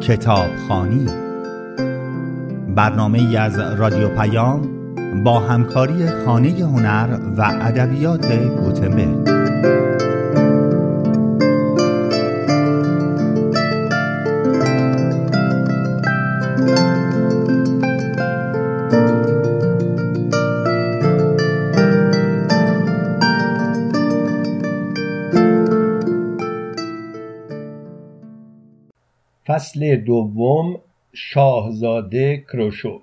کتابخوانی، برنامه‌ای از رادیو پیام با همکاری خانه هنر و ادبیات گوتنبرگ. فصل دوم، شاهزاده کروشو.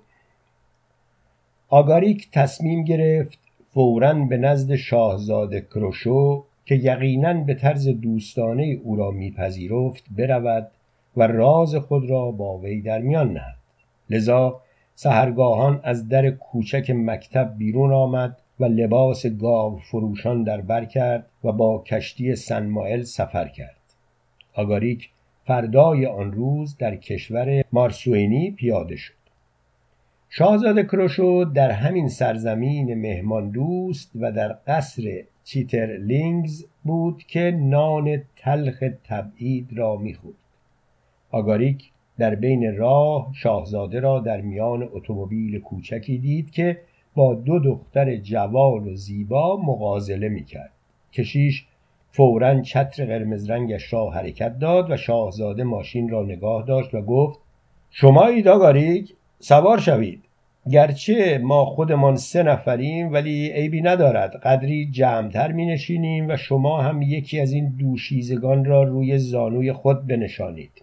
آگاریک تصمیم گرفت فوراً به نزد شاهزاده کروشو که یقیناً به طرز دوستانه او را میپذیرفت برود و راز خود را با وی در میان نهد. لذا سحرگاهان از در کوچک مکتب بیرون آمد و لباس گاو فروشان در بر کرد و با کشتی سن مائل سفر کرد. آگاریک فردای آن روز در کشور مارسوینی پیاده شد. شاهزاده کروشو در همین سرزمین مهمان دوست و در قصر چیترلینگز بود که نان تلخ تبعید را می‌خورد. آگاریک در بین راه شاهزاده را در میان اتومبیل کوچکی دید که با دو دختر جوان و زیبا مغازله می‌کرد. کشیش فوراً چتر قرمز رنگش را حرکت داد و شاهزاده ماشین را نگاه داشت و گفت: شمایید آگاریک؟ سوار شوید. گرچه ما خودمان 3 نفریم ولی عیبی ندارد، قدری جمع‌تر می نشینیم و شما هم یکی از این دوشیزگان را روی زانوی خود بنشانید.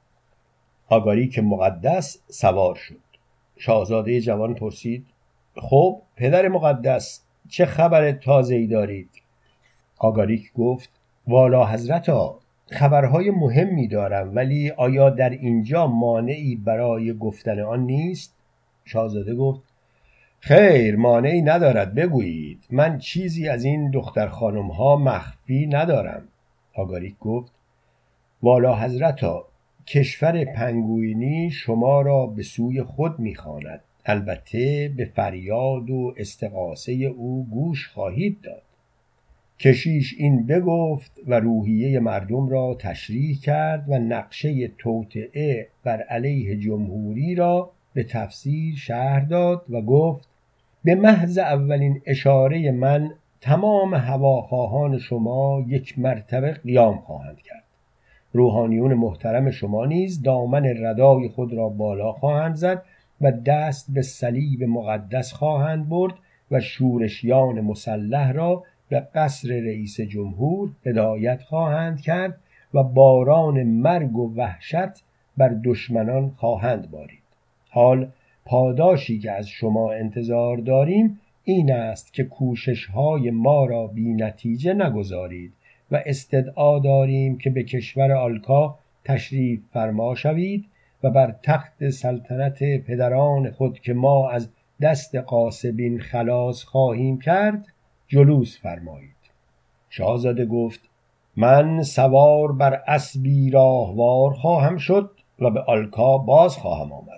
آگاریک مقدس سوار شد. شاهزاده جوان پرسید: خب پدر مقدس، چه خبر تازه‌ای دارید؟ آگاریک گفت: والا حضرتا، خبرهای مهمی دارم، ولی آیا در اینجا مانعی برای گفتن آن نیست؟ شاهزاده گفت: خیر، مانعی ندارد، بگویید. من چیزی از این دختر خانم ها مخفی ندارم. آگاریک گفت: والا حضرتا، کشور پنگوئینی شما را به سوی خود می‌خواند. البته به فریاد و استغاثه او گوش خواهید داد. کشیش این بگفت و روحیه مردم را تشریح کرد و نقشه توطئه بر علیه جمهوری را به تفصیل شرح داد و گفت: به محض اولین اشاره من تمام هواخواهان شما یک مرتبه قیام خواهند کرد. روحانیون محترم شما نیز دامن ردای خود را بالا خواهند زد و دست به صلیب مقدس خواهند برد و شورشیان مسلح را به قصر رئیس جمهور هدایت خواهند کرد و باران مرگ و وحشت بر دشمنان خواهند بارید. حال پاداشی که از شما انتظار داریم این است که کوشش‌های ما را بی نتیجه نگذارید و استدعا داریم که به کشور آلکا تشریف فرما شوید و بر تخت سلطنت پدران خود که ما از دست غاصبین خلاص خواهیم کرد جلوس فرمایید. شاهزاده گفت: من سوار بر اسبی راهوار خواهم شد و به آلکا باز خواهم آمد.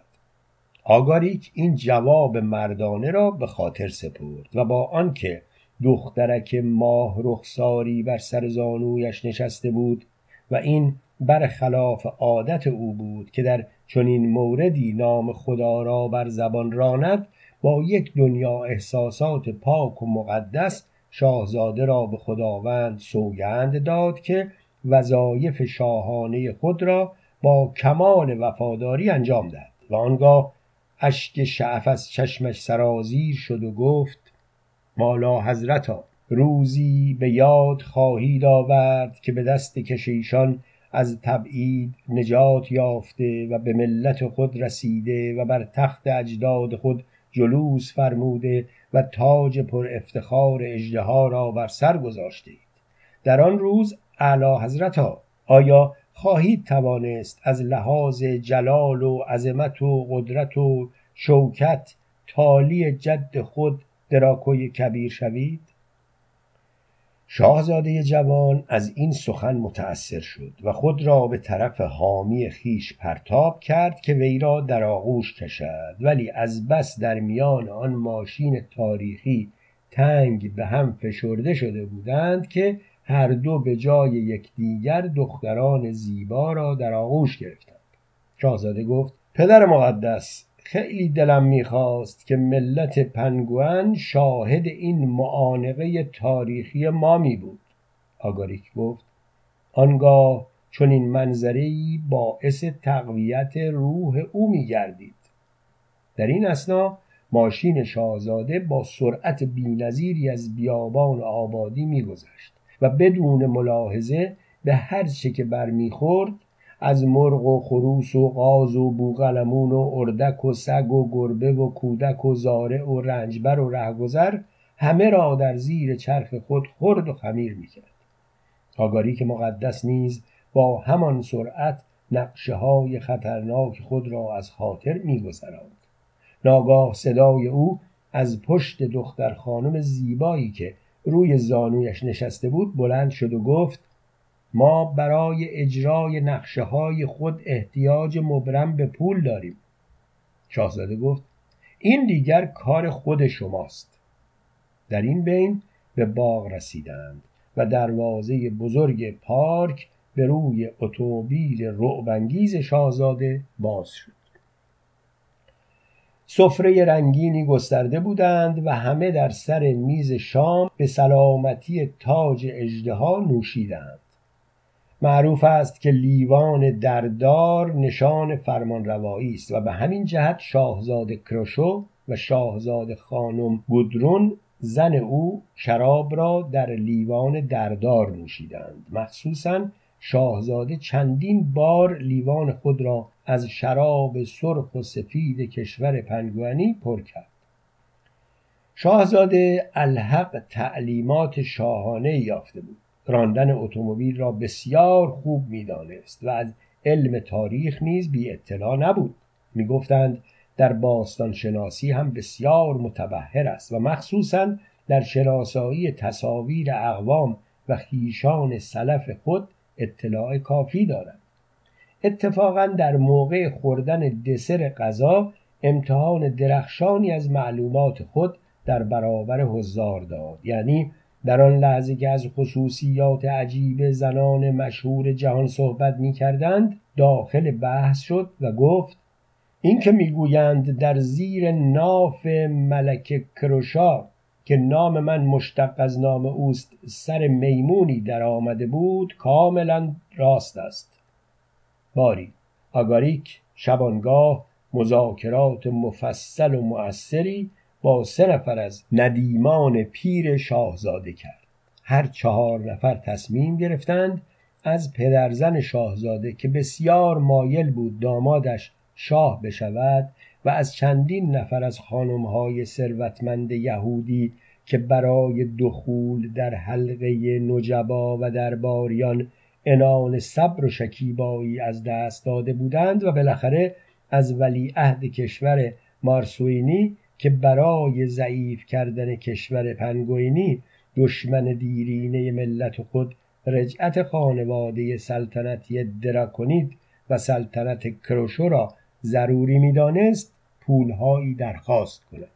آگاریک این جواب مردانه را به خاطر سپرد و با آنکه دخترک ماه رخساری بر سر زانویش نشسته بود و این برخلاف عادت او بود که در چنین موردی نام خدا را بر زبان راند، با یک دنیا احساسات پاک و مقدس شاهزاده را به خداوند سوگند داد که وظایف شاهانه خود را با کمال وفاداری انجام دهد و آنگاه اشک شعف از چشمش سرازیر شد و گفت: والا حضرتا، روزی به یاد خواهید آورد که به دست کشیشان از تبعید نجات یافته و به ملت خود رسیده و بر تخت اجداد خود جلوس فرموده و تاج پر افتخار اژدها را بر سر گذاشتید. در آن روز اعلی حضرتا، آیا خواهید توانست از لحاظ جلال و عظمت و قدرت و شوکت تالی جد خود دراکوی کبیر شوید؟ شاهزاده جوان از این سخن متأثر شد و خود را به طرف حامی خیش پرتاب کرد که وی را در آغوش کشد، ولی از بس در میان آن ماشین تاریخی تنگ به هم فشرده شده بودند که هر دو به جای یکدیگر دختران زیبا را در آغوش گرفتند. شاهزاده گفت پدر مقدس، خیلی دلم میخواست که ملت پنگوئن شاهد این معانقه تاریخی ما می بود. آگاریک گفت آنگاه چون این منظره‌ای باعث تقویت روح او می گردید. در این اثنا ماشین شاهزاده با سرعت بی‌نظیری از بیابان آبادی می‌گذشت و بدون ملاحظه به هر چه که برمیخورد، از مرغ و خروس و قاز و بوقلمون و اردک و سگ و گربه و کودک و زارع و رنجبر و رهگذر، همه را در زیر چرخ خود خرد و خمیر می‌کرد. آگاریک مقدس نیز با همان سرعت نقشه‌های خطرناک خود را از خاطر می‌گذراند. ناگاه صدای او از پشت دختر خانم زیبایی که روی زانویش نشسته بود بلند شد و گفت ما برای اجرای نقشه های خود احتیاج مبرم به پول داریم. شاهزاده گفت این دیگر کار خود شماست. در این بین به باغ رسیدند و دروازه بزرگ پارک به روی اتومبیل رعب‌انگیز شاهزاده باز شد. سفره رنگینی گسترده بودند و همه در سر میز شام به سلامتی تاج اژدها نوشیدند. معروف است که لیوان دردار نشان فرمانروایی است و به همین جهت شاهزاده کروشو و شاهزاده خانم گودرون زن او شراب را در لیوان دردار نوشیدند. مخصوصاً شاهزاده چندین بار لیوان خود را از شراب سرخ و سفید کشور پنگوئنی پر کرد. شاهزاده الحق تعلیمات شاهانه یافته بود. راندن اتومبیل را بسیار خوب می‌دانست و از علم تاریخ نیز بی اطلاع نبود. می‌گفتند در باستان شناسی هم بسیار متبحر است و مخصوصاً در شناسایی تصاویر اقوام و خویشان سلف خود اطلاع کافی دارد. اتفاقاً در موقع خوردن دسر غذا امتحان درخشانی از معلومات خود در برابر حضار داد. یعنی در آن لحظه که از خصوصیات عجیب زنان مشهور جهان صحبت می کردند داخل بحث شد و گفت این که میگویند در زیر ناف ملکه کروشا که نام من مشتق از نام اوست سر میمونی در آمده بود کاملا راست است. باری آگاریک شبانگاه مذاکرات مفصل و مؤثری با 3 نفر از ندیمان پیر شاهزاده کرد. هر 4 نفر تصمیم گرفتند از پدرزن شاهزاده که بسیار مایل بود دامادش شاه بشود و از چندین نفر از خانم‌های ثروتمند یهودی که برای دخول در حلقه نجبا و درباریان عنان صبر و شکیبایی از دست داده بودند و بالاخره از ولیعهد کشور مارسوینی که برای ضعیف کردن کشور پنگوئنی دشمن دیرینه ملت خود رجعت خانواده سلطنتی دراکونید و سلطنت کروشو را ضروری می‌دانست پولهایی درخواست کند.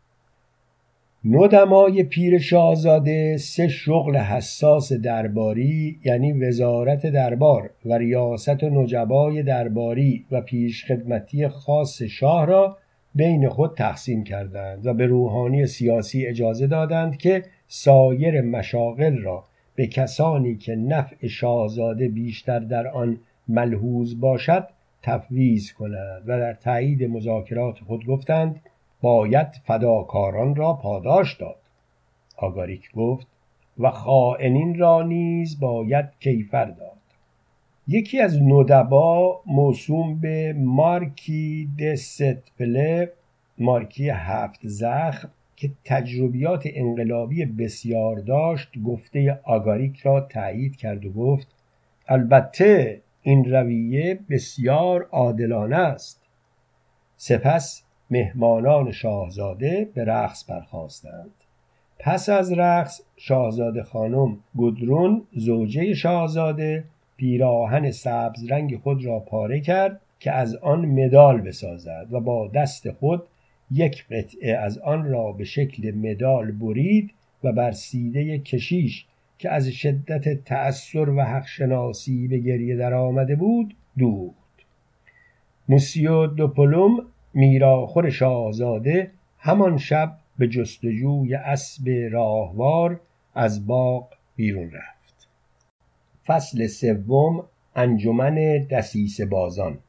ندمای پیر شاهزاده 3 شغل حساس درباری یعنی وزارت دربار و ریاست نجبای درباری و پیشخدمتی خاص شاه را بین خود تقسیم کردند و به روحانی سیاسی اجازه دادند که سایر مشاغل را به کسانی که نفع شاهزاده بیشتر در آن ملحوظ باشد تفویض کنند و در تایید مذاکرات خود گفتند باید فداکاران را پاداش داد. آگاریک گفت و خائنین را نیز باید کیفر داد. یکی از ندبا موسوم به مارکی د ستپله، مارکی 7 زخم که تجربیات انقلابی بسیار داشت، گفته آگاریک را تایید کرد و گفت البته این رویه بسیار عادلانه است. سپس مهمانان شاهزاده به رقص برخاستند. پس از رقص شاهزاده خانم گودرون زوجه شاهزاده پیراهن سبز رنگ خود را پاره کرد که از آن مدال بسازد و با دست خود یک قطعه از آن را به شکل مدال برید و بر سیده کشیش که از شدت تأثر و حق شناسی به گریه در آمده بود دوخت. موسیو دوپلوم میراخور شاهزاده همان شب به جستجوی اسب راهوار از باغ بیرون رفت. فصل سوم. انجمن دسیسه بازان.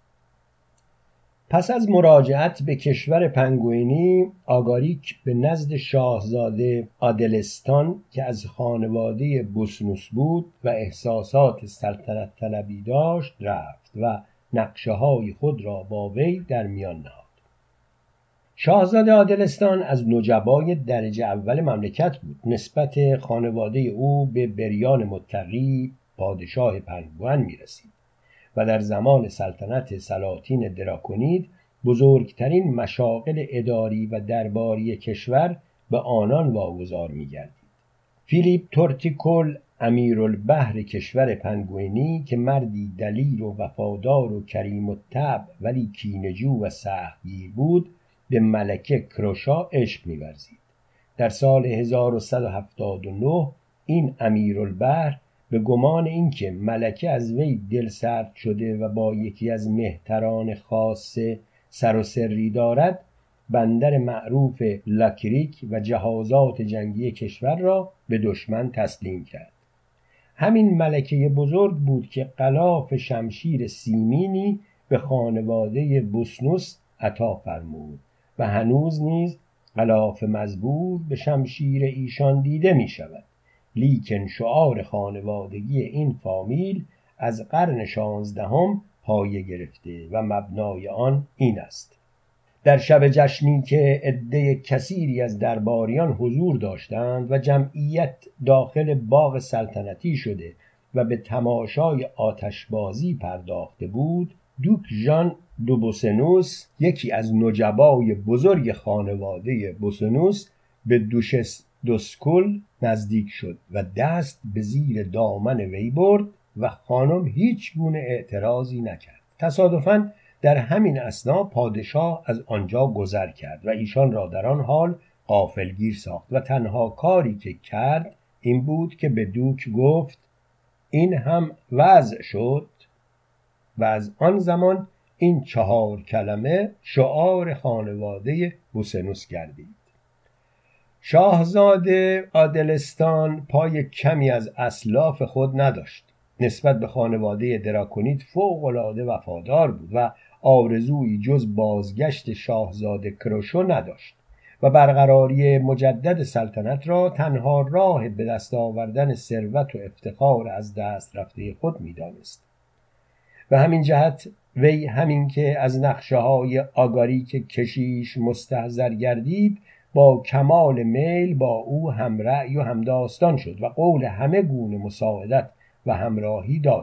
پس از مراجعت به کشور پنگوئنی، آگاریک به نزد شاهزاده آدلستان که از خانواده بوسنوس بود و احساسات سلطنت طلبی داشت رفت و نقشه های خود را با وی در میان نهاد. شاهزاده آدلستان از نجبای درجه اول مملکت بود. نسبت خانواده او به بریان متقی پادشاه پنگوئن می‌رسید و در زمان سلطنت سلاطین دراکونید بزرگترین مشاغل اداری و درباری کشور به آنان واگذار می‌گردید. فیلیپ تورتیکول امیرالبحر کشور پنگوئنی که مردی دلیر و وفادار و کریم الطبع ولی کینه‌جو و سختگیر بود، به ملکه کروشا عشق می‌ورزید. در سال 1179 این امیرالبحر به گمان اینکه ملکه از وی دلسرد شده و با یکی از مهتران خاصه سر و سری دارد، بندر معروف لاکریک و جهازات جنگی کشور را به دشمن تسلیم کرد. همین ملکه بزرگ بود که غلاف شمشیر سیمینی به خانواده بوسنوس عطا فرمود و هنوز نیز غلاف مزبور به شمشیر ایشان دیده می شود. لیکن شعار خانوادگی این فامیل از قرن 16 پایه گرفته و مبنای آن این است: در شب جشنی که عده کثیری از درباریان حضور داشتند و جمعیت داخل باغ سلطنتی شده و به تماشای آتشبازی پرداخته بود، دوک ژان دو بوسنوس، یکی از نجبای بزرگ خانواده بوسنوس، به دوشس دوسکول نزدیک شد و دست به زیر دامن وی برد و خانم هیچ گونه اعتراضی نکرد. تصادفاً در همین اثنا پادشاه از آنجا گذر کرد و ایشان را در آن حال غافلگیر ساخت و تنها کاری که کرد این بود که به دوک گفت این هم وضع شد و از آن زمان این 4 کلمه شعار خانواده بوسنوس گردید. شاهزاده آدلستان پای کمی از اسلاف خود نداشت. نسبت به خانواده دراکونید فوق‌العاده وفادار بود و آرزویی جز بازگشت شاهزاده کروشو نداشت و برقراری مجدد سلطنت را تنها راه به دست آوردن ثروت و افتخار از دست رفته خود می‌دانست. و همین جهت وی همین که از نقشه‌های آگاریک کشیش مستحضر گردید، با کمال میل با او همرأی و همداستان شد و قول همه گونه مساعدت و همراهی داد.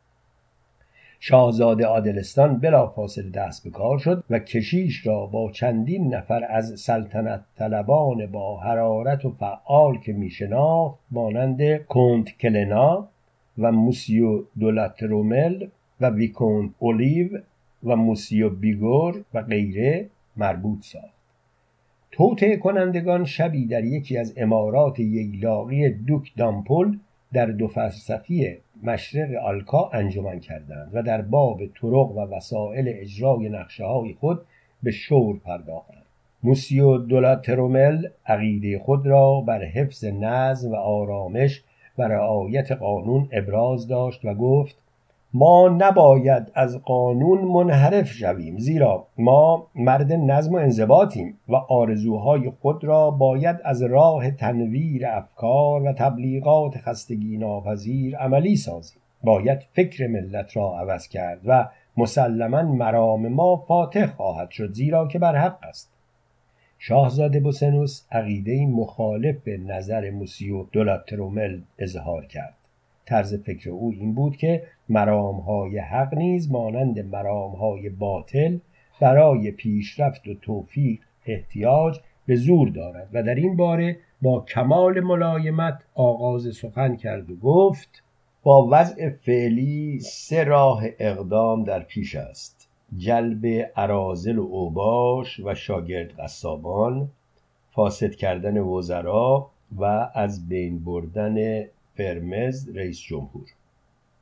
شاهزاده آدلستان بلافاصله دست به کار شد و کشیش را با چندین نفر از سلطنت طلبان با حرارت و فعال که میشناخت مانند کنت کلنا و موسیو دولاترومل و ویکونت اولیو و موسیو بیگور و غیره مربوط ساخت. توطئه کنندگان شبی در یکی از امارات ییلاقی دوک دامپول در 2 فرسخی مشرق آلکا انجمن کردند و در باب طرق و وسایل اجرای نقشه‌های خود به شور پرداختند. موسیو دولاترومل عقیده خود را بر حفظ نظم و آرامش و رعایت قانون ابراز داشت و گفت ما نباید از قانون منحرف شویم، زیرا ما مرد نظم و انضباطیم و آرزوهای خود را باید از راه تنویر افکار و تبلیغات خستگی ناپذیر عملی سازیم. باید فکر ملت را عوض کرد و مسلماً مرام ما فاتح خواهد شد، زیرا که بر حق است. شاهزاده بوسنوس عقیده‌ای مخالف به نظر موسیو دولاترومل اظهار کرد. طرز فکر او این بود که مرام‌های حق نیز مانند مرام‌های باطل برای پیشرفت و توفیق احتیاج به زور دارد و در این باره با کمال ملایمت آغاز سخن کرد و گفت با وضع فعلی 3 راه اقدام در پیش است: جلب اراذل و اوباش و شاگرد قصابان، فاسد کردن وزرا و از بین بردن فرمز رئیس جمهور.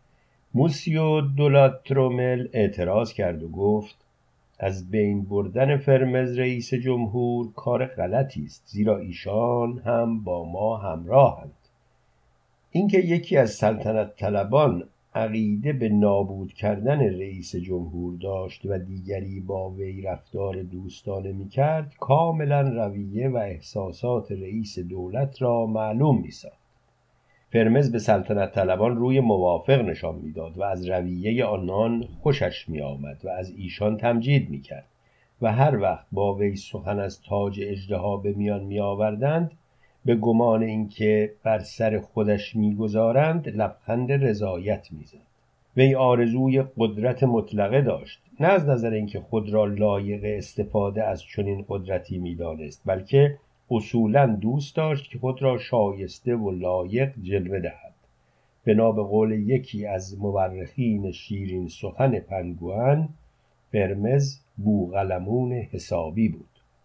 موسیو دولاترومل اعتراض کرد و گفت از بین بردن فرمز رئیس جمهور کار غلطی است، زیرا ایشان هم با ما همراهند. اینکه یکی از سلطنت طلبان عقیده به نابود کردن رئیس جمهور داشت و دیگری با وی رفتار دوستانه می‌کرد، کاملا رویه و احساسات رئیس دولت را معلوم می‌ساخت. فرمز به سلطنت طلبان روی موافق نشان می‌داد و از رویه آنان خوشش می‌آمد و از ایشان تمجید می‌کرد و هر وقت با وی سخن از تاج اژدها به میان می‌آوردند، به گمان اینکه بر سر خودش می‌گذارند لبخند رضایت می‌زد. وی آرزوی قدرت مطلقه داشت، نه از نظر اینکه خود را لایق استفاده از چنین قدرتی می‌دانست، بلکه اصولاً دوست داشت که خود را شایسته و لایق جلوه دهد. بنا به قول یکی از مورخین شیرین سخن پنگوئن، فرمز بوقلمون حسابی بود.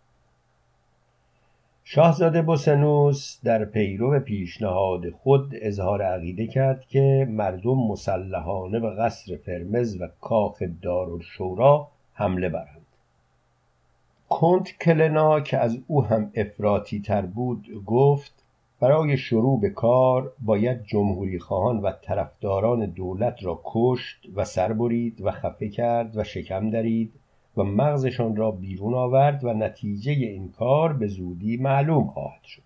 شاهزاده بوسنوس در پیرو پیشنهاد خود اظهار عقیده کرد که مردم مسلحانه به قصر فرمز و کاخ دارالشورا حمله برند. کنت کلنا که از او هم افراطی تر بود گفت برای شروع به کار باید جمهوری خواهان و طرفداران دولت را کشت و سر برید و خفه کرد و شکم درید و مغزشان را بیرون آورد و نتیجه این کار به زودی معلوم خواهد شد.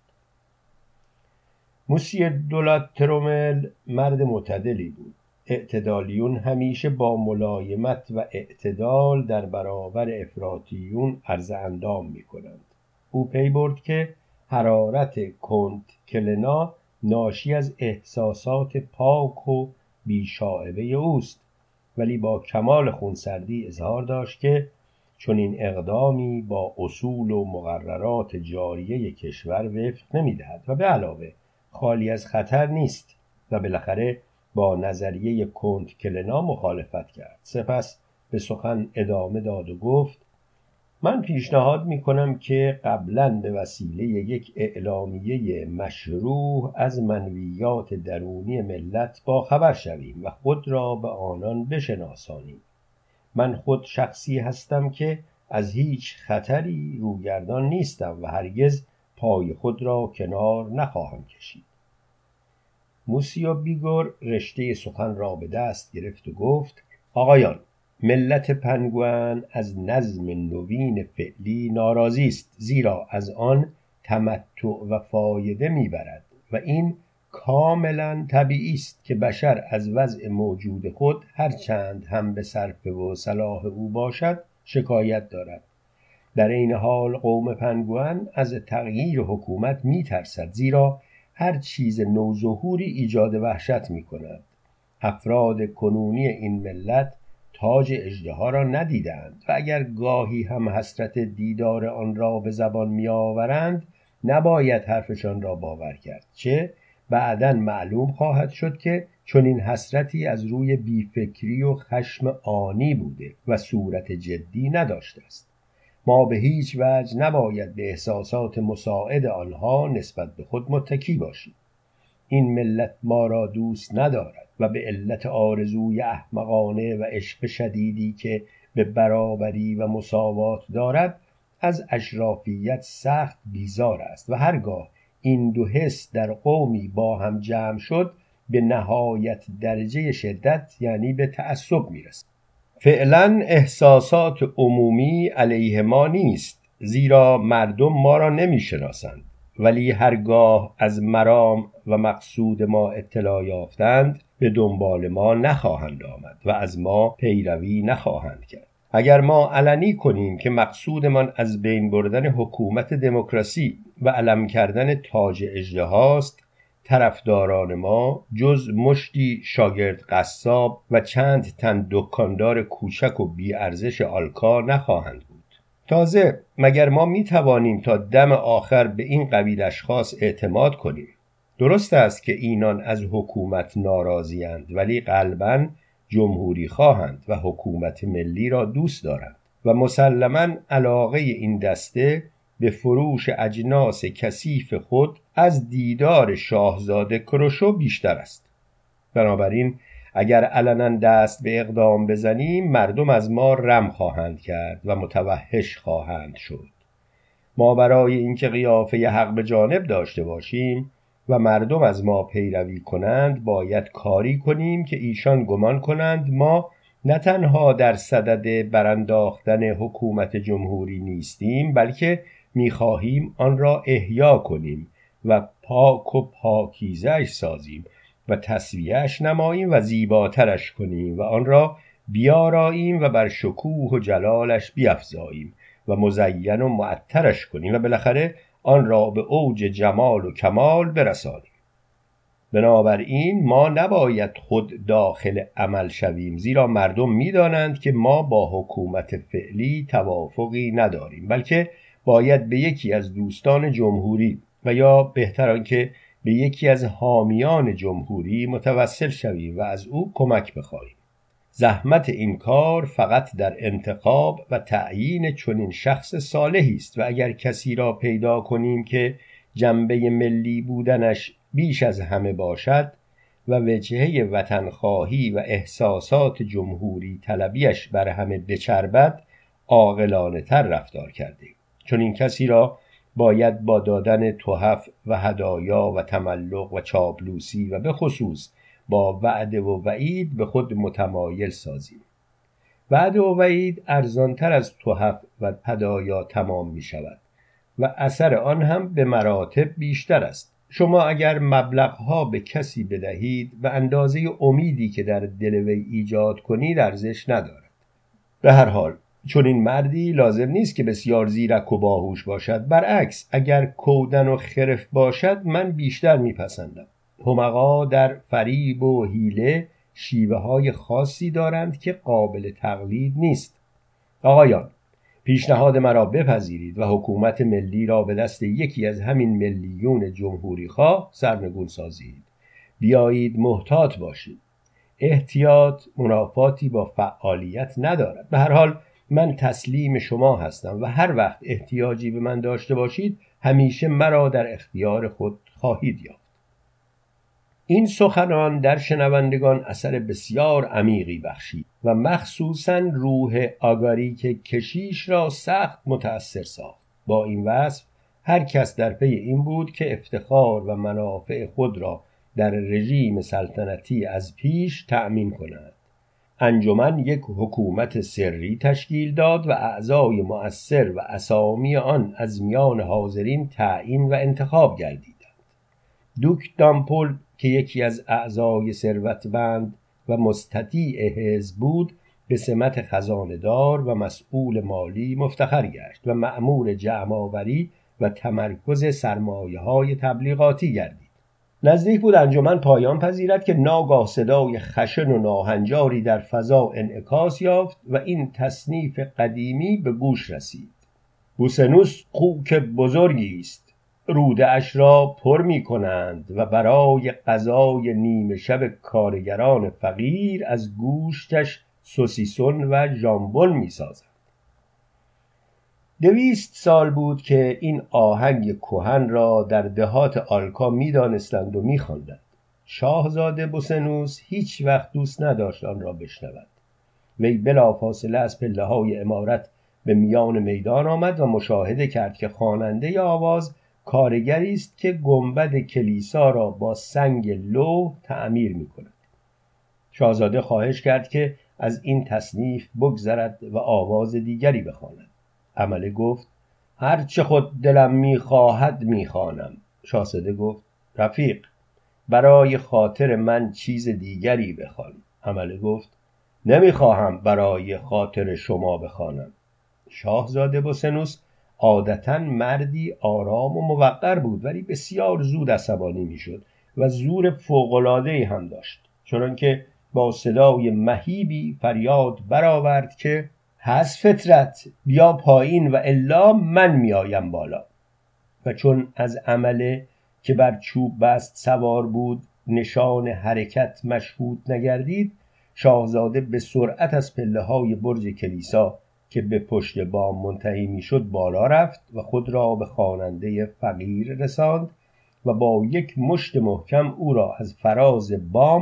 موسیو دولاترومل مرد معتدلی بود. اعتدالیون همیشه با ملایمت و اعتدال در برابر افراطیون عرض اندام می کنند. او پی برد که حرارت کنت کلنا ناشی از احساسات پاک و بی‌شائبه اوست، ولی با کمال خونسردی اظهار داشت که چنین اقدامی با اصول و مقررات جاریه کشور وفق نمی‌دهد و به علاوه خالی از خطر نیست و بالاخره با نظریه کنت کلنا مخالفت کرد. سپس به سخن ادامه داد و گفت من پیشنهاد می‌کنم که قبلاً به وسیله یک اعلامیه مشروع از منویات درونی ملت با خبر شویم و خود را به آنان بشناسانیم. من خود شخصی هستم که از هیچ خطری روگردان نیستم و هرگز پای خود را کنار نخواهم کشید. موسیو بیگور رشته سخن را به دست گرفت و گفت آقایان، ملت پنگوئن از نظم نوین فعلی ناراضی است، زیرا از آن تمتع و فایده میبرد و این کاملا طبیعی است که بشر از وضع موجود خود هرچند هم به صرفه و صلاح او باشد شکایت دارد. در این حال قوم پنگوئن از تغییر حکومت میترسد، زیرا هر چیز نوظهوری ایجاد وحشت میکند. افراد کنونی این ملت تاج اژدها را ندیدند و اگر گاهی هم حسرت دیدار آن را به زبان میآورند نباید حرفشان را باور کرد، چه بعداً معلوم خواهد شد که چنین حسرتی از روی بیفکری و خشم آنی بوده و صورت جدی نداشته است. ما به هیچ وجه نباید به احساسات مساعد آنها نسبت به خود متکی باشیم. این ملت ما را دوست ندارد و به علت آرزوی احمقانه و عشق شدیدی که به برابری و مساوات دارد از اشرافیت سخت بیزار است و هرگاه این دو حس در قومی با هم جمع شد به نهایت درجه شدت یعنی به تعصب میرسد. فعلا احساسات عمومی علیه ما نیست، زیرا مردم ما را نمیشناسند، ولی هرگاه از مرام و مقصود ما اطلاع یافتند به دنبال ما نخواهند آمد و از ما پیروی نخواهند کرد. اگر ما علنی کنیم که مقصودمان از بین بردن حکومت دموکراسی و علم کردن تاج اژدهاست، طرفداران ما جز مشتی شاگرد قصاب و چند تن دکاندار کوچک و بی‌ارزش آلکا نخواهند بود. تازه مگر ما می توانیم تا دم آخر به این قبیل اشخاص اعتماد کنیم؟ درست است که اینان از حکومت ناراضی‌اند، ولی قلباً جمهوری خواهند و حکومت ملی را دوست دارند و مسلماً علاقه این دسته به فروش اجناس کثیف خود از دیدار شاهزاده کروشو بیشتر است. بنابراین اگر علنا دست به اقدام بزنیم مردم از ما رم خواهند کرد و متوحش خواهند شد. ما برای اینکه قیافه حق به جانب داشته باشیم و مردم از ما پیروی کنند باید کاری کنیم که ایشان گمان کنند ما نه تنها در صدد برانداختن حکومت جمهوری نیستیم بلکه می‌خواهیم آن را احیا کنیم و پاک و پاکیزه‌اش سازیم و تسویه‌اش نماییم و زیباترش کنیم و آن را بیاراییم و بر شکوه و جلالش بیفزاییم و مزین و معطرش کنیم و بالاخره آن را به اوج جمال و کمال برسانیم. بنابراین ما نباید خود داخل عمل شویم، زیرا مردم می‌دانند که ما با حکومت فعلی توافقی نداریم، بلکه باید به یکی از دوستان جمهوری و یا بهتر آنکه به یکی از حامیان جمهوری متوسل شویم و از او کمک بخواهیم. زحمت این کار فقط در انتخاب و تعیین چنین شخص صالحی است و اگر کسی را پیدا کنیم که جنبه ملی بودنش بیش از همه باشد و وجهه وطنخواهی و احساسات جمهوری طلبیش بر همه بچربد، عاقلانه تر رفتار کردیم. چون این کسی را باید با دادن تحف و هدایا و تملق و چاپلوسی و به خصوص با وعده و وعید به خود متمایل سازیم. وعده و وعید ارزانتر از تحف و هدایا تمام می شود و اثر آن هم به مراتب بیشتر است. شما اگر مبلغها به کسی بدهید به اندازه امیدی که در دل وی ایجاد کنید ارزش ندارد. به هر حال چون این مردی لازم نیست که بسیار زیرک و باهوش باشد، برعکس اگر کودن و خرف باشد من بیشتر میپسندم. حمقا در فریب و حیله شیوه های خاصی دارند که قابل تقلید نیست. آقایان، پیشنهاد مرا بپذیرید و حکومت ملی را به دست یکی از همین ملیون جمهوری خواه سرنگون سازید. بیایید محتاط باشید. احتیاط منافاتی با فعالیت ندارد. به هر حال من تسلیم شما هستم و هر وقت احتیاجی به من داشته باشید همیشه مرا در اختیار خود خواهید یافت. این سخنان در شنوندگان اثر بسیار عمیقی بخشید و مخصوصاً روح آگاریک کشیش را سخت متأثر ساخت. با این وصف هر کس در پی این بود که افتخار و منافع خود را در رژیم سلطنتی از پیش تأمین کند. انجمن یک حکومت سری تشکیل داد و اعضای مؤثر و اسامی آن از میان حاضرین تعیین و انتخاب گردیدند. دوک دامپول که یکی از اعضای ثروتمند و مستطیع حزب بود به سمت خزانه‌دار و مسئول مالی مفتخر گشت و مأمور جمع‌آوری و تمرکز سرمایه‌های تبلیغاتی گردید. نزدیک بود انجمن پایان پذیرد که ناگاه صدای خشن و ناهنجاری در فضا انعکاس یافت و این تصنیف قدیمی به گوش رسید: بوسنوس خوک بزرگی است، روده اش را پر می کنند و برای غذای نیمه شب کارگران فقیر از گوشتش سوسیسون و ژامبون می سازند. 200 سال بود که این آهنگ کهن را در دهات آلکا می دانستند و می خواندند. شاهزاده بوسنوس هیچ وقت دوست نداشت آن را بشنود. وی بلافاصله از پله‌های عمارت به میان میدان آمد و مشاهده کرد که خواننده آواز کارگری است که گنبد کلیسا را با سنگ لوح تعمیر می کند. شاهزاده خواهش کرد که از این تصنیف بگذرد و آواز دیگری بخواند. عمله گفت: هر چه خود دلم می‌خواهد می‌خوانم. شاهزاده گفت: رفیق، برای خاطر من چیز دیگری بخوان. عمله گفت: نمی‌خواهم برای خاطر شما بخوانم. شاهزاده بوسنوس عادتاً مردی آرام و موقر بود، ولی بسیار زود عصبانی می‌شد و زور فوق‌العاده‌ای هم داشت، چنانکه با صدای مهیبی فریاد برآورد که هست فطرت، بیا پایین و الا من میایم بالا. و چون از عمله که بر چوب بست سوار بود نشان حرکت مشهود نگردید، شاهزاده به سرعت از پله‌های برج کلیسا که به پشت بام منتهی میشد بالا رفت و خود را به خواننده فقیر رساند و با یک مشت محکم او را از فراز بام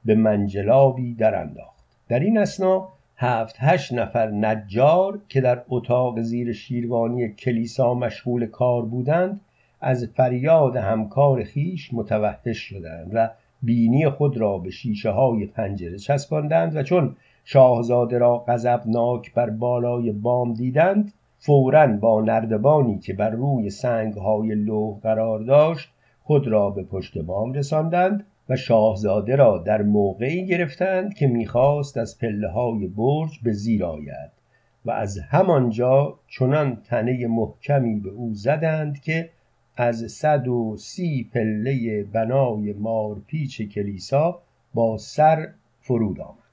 به منجلابی در انداخت. در این اثنا 7-8 نفر نجار که در اتاق زیر شیروانی کلیسا مشغول کار بودند از فریاد همکار خیش متوحش شدند و بینی خود را به شیشه های پنجره چسباندند و چون شاهزاده را غضبناک بر بالای بام دیدند فوراً با نردبانی که بر روی سنگ‌های لوح قرار داشت خود را به پشت بام رساندند و شاهزاده را در موقعی گرفتند که می‌خواست از پله‌های برج به زیر آید و از همانجا چنان تنه محکمی به او زدند که از 130 پله بنای مارپیچ کلیسا با سر فرود آمد.